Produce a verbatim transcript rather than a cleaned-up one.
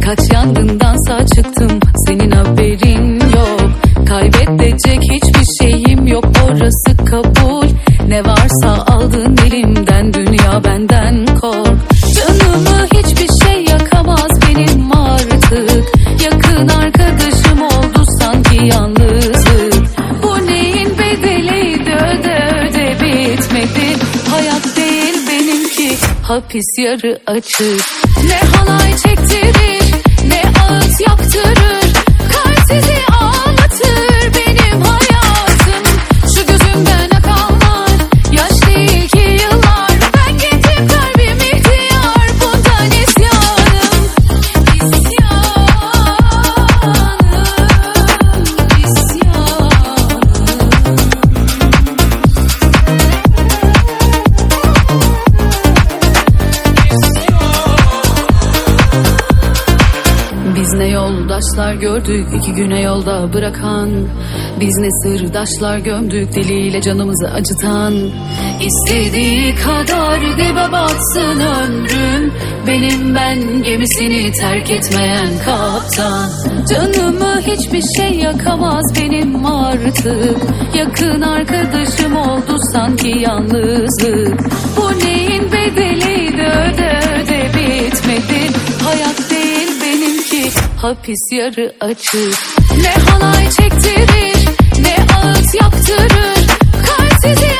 Kaç yangındansa çıktım, senin haberin yok. Kaybedecek hiçbir şeyim yok, orası kabul. Ne varsa aldın elimden, dünya benden kork. Canımı hiçbir şey yakamaz benim artık. Yakın arkadaşım oldu sanki yalnızlık. Bu neyin bedeliydi, öde öde bitmedi. Hayat değil benimki, hapis yarı açık. Ne halay çektirir, ne ağıt yaktırır. Kalp sizi ağlatır benim hayatım. Şu gözümden akanlar yaş değil ki yıllar. Ben gittim, kalbim ihtiyar, bundan isyanım. İsyanım, isyanım. Biz ne yoldaşlar gördük iki güne yolda bırakan. Biz ne sırdaşlar gömdük diliyle canımızı acıtan. İstediği kadar dibe batsın ömrüm, benim ben gemisini terk etmeyen kaptan. Canımı hiçbir şey yakamaz benim artık. Yakın arkadaşım oldu sanki yalnızlık. Bu neyin bedeliydi, öde öde bitmedi. Hayat değil benimki, hapis yarı açık. Ne halay çektirir, ne ağıt yaktırır. Kalp sizi